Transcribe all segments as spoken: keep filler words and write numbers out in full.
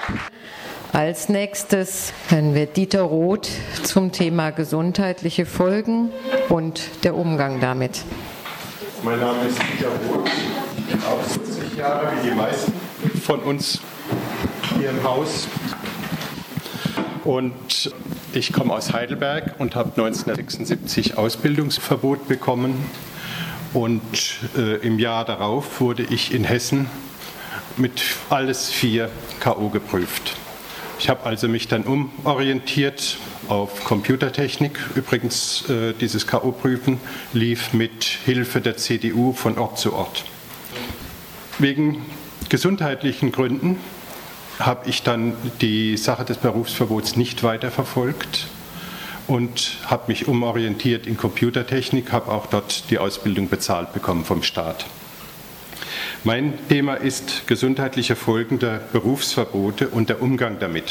Als nächstes hören wir Dieter Roth zum Thema gesundheitliche Folgen und der Umgang damit. Mein Name ist Dieter Roth, ich bin auch vierzig Jahre wie die meisten von uns hier im Haus. Und ich komme aus Heidelberg und habe neunzehnhundertsechsundsiebzig Ausbildungsverbot bekommen. Und äh, im Jahr darauf wurde ich in Hessen mit alles vier K O geprüft. Ich habe also mich dann umorientiert auf Computertechnik. Übrigens, äh, dieses K O-Prüfen lief mit Hilfe der C D U von Ort zu Ort. Wegen gesundheitlichen Gründen habe ich dann die Sache des Berufsverbots nicht weiterverfolgt und habe mich umorientiert in Computertechnik, habe auch dort die Ausbildung bezahlt bekommen vom Staat. Mein Thema ist gesundheitliche Folgen der Berufsverbote und der Umgang damit.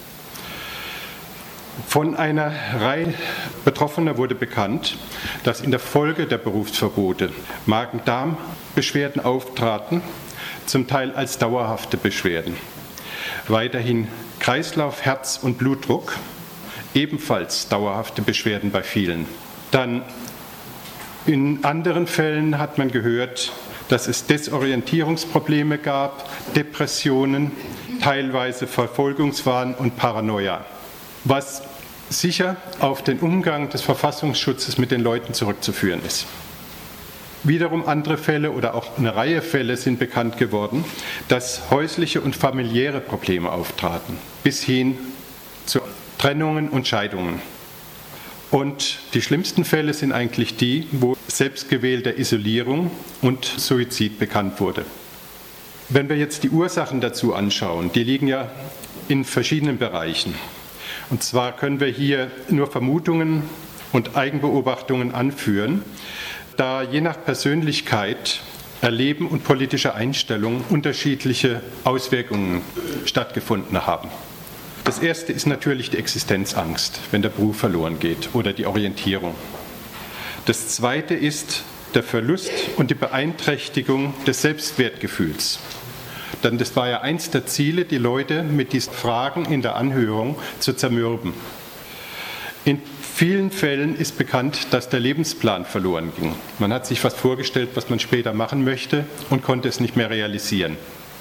Von einer Reihe Betroffener wurde bekannt, dass in der Folge der Berufsverbote Magen-Darm-Beschwerden auftraten, zum Teil als dauerhafte Beschwerden. Weiterhin Kreislauf, Herz- und Blutdruck, ebenfalls dauerhafte Beschwerden bei vielen. Dann in anderen Fällen hat man gehört, dass es Desorientierungsprobleme gab, Depressionen, teilweise Verfolgungswahn und Paranoia, was sicher auf den Umgang des Verfassungsschutzes mit den Leuten zurückzuführen ist. Wiederum andere Fälle oder auch eine Reihe Fälle sind bekannt geworden, dass häusliche und familiäre Probleme auftraten, bis hin zu Trennungen und Scheidungen. Und die schlimmsten Fälle sind eigentlich die, wo selbstgewählte Isolierung und Suizid bekannt wurde. Wenn wir jetzt die Ursachen dazu anschauen, die liegen ja in verschiedenen Bereichen. Und zwar können wir hier nur Vermutungen und Eigenbeobachtungen anführen, da je nach Persönlichkeit, Erleben und politischer Einstellung unterschiedliche Auswirkungen stattgefunden haben. Das erste ist natürlich die Existenzangst, wenn der Beruf verloren geht oder die Orientierung. Das zweite ist der Verlust und die Beeinträchtigung des Selbstwertgefühls. Denn das war ja eins der Ziele, die Leute mit diesen Fragen in der Anhörung zu zermürben. In vielen Fällen ist bekannt, dass der Lebensplan verloren ging. Man hat sich was vorgestellt, was man später machen möchte und konnte es nicht mehr realisieren.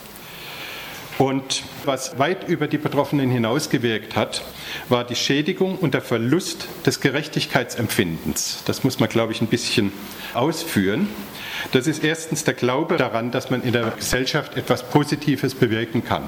Und was weit über die Betroffenen hinausgewirkt hat, war die Schädigung und der Verlust des Gerechtigkeitsempfindens. Das muss man, glaube ich, ein bisschen ausführen. Das ist erstens der Glaube daran, dass man in der Gesellschaft etwas Positives bewirken kann.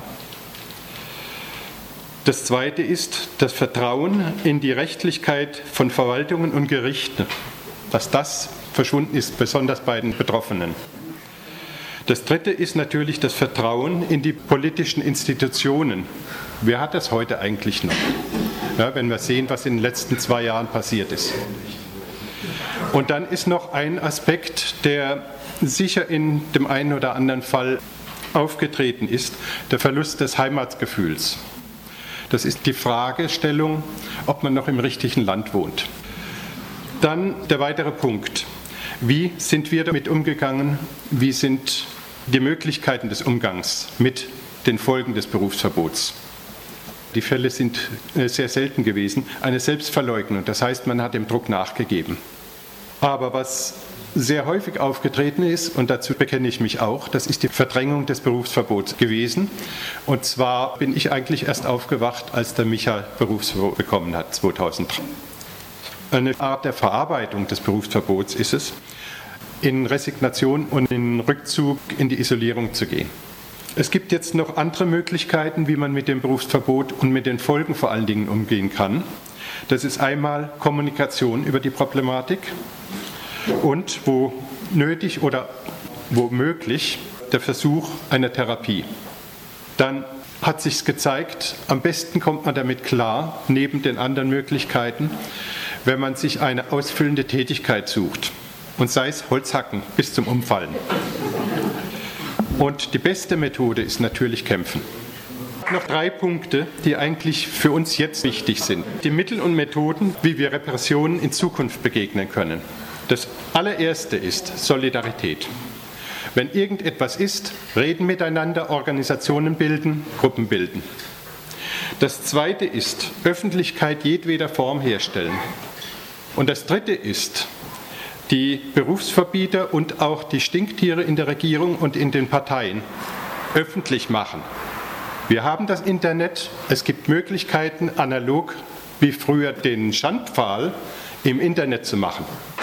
Das zweite ist das Vertrauen in die Rechtlichkeit von Verwaltungen und Gerichten, dass das verschwunden ist, besonders bei den Betroffenen. Das dritte ist natürlich das Vertrauen in die politischen Institutionen. Wer hat das heute eigentlich noch? Ja, wenn wir sehen, was in den letzten zwei Jahren passiert ist. Und dann ist noch ein Aspekt, der sicher in dem einen oder anderen Fall aufgetreten ist, der Verlust des Heimatgefühls. Das ist die Fragestellung, ob man noch im richtigen Land wohnt. Dann der weitere Punkt. Wie sind wir damit umgegangen? Wie sind die Möglichkeiten des Umgangs mit den Folgen des Berufsverbots? Die Fälle sind sehr selten gewesen. Eine Selbstverleugnung, das heißt, man hat dem Druck nachgegeben. Aber was sehr häufig aufgetreten ist, und dazu bekenne ich mich auch, das ist die Verdrängung des Berufsverbots gewesen. Und zwar bin ich eigentlich erst aufgewacht, als der Micha Berufsverbot bekommen hat, zweitausenddrei. Eine Art der Verarbeitung des Berufsverbots ist es, in Resignation und in Rückzug in die Isolierung zu gehen. Es gibt jetzt noch andere Möglichkeiten, wie man mit dem Berufsverbot und mit den Folgen vor allen Dingen umgehen kann. Das ist einmal Kommunikation über die Problematik und wo nötig oder wo möglich der Versuch einer Therapie. Dann hat sich gezeigt, am besten kommt man damit klar, neben den anderen Möglichkeiten, wenn man sich eine ausfüllende Tätigkeit sucht. Und sei es Holzhacken bis zum Umfallen. Und die beste Methode ist natürlich Kämpfen. Noch drei Punkte, die eigentlich für uns jetzt wichtig sind. Die Mittel und Methoden, wie wir Repressionen in Zukunft begegnen können. Das allererste ist Solidarität. Wenn irgendetwas ist, reden miteinander, Organisationen bilden, Gruppen bilden. Das zweite ist Öffentlichkeit jedweder Form herstellen. Und das dritte ist die Berufsverbieter und auch die Stinktiere in der Regierung und in den Parteien öffentlich machen. Wir haben das Internet, es gibt Möglichkeiten, analog wie früher den Schandpfahl im Internet zu machen.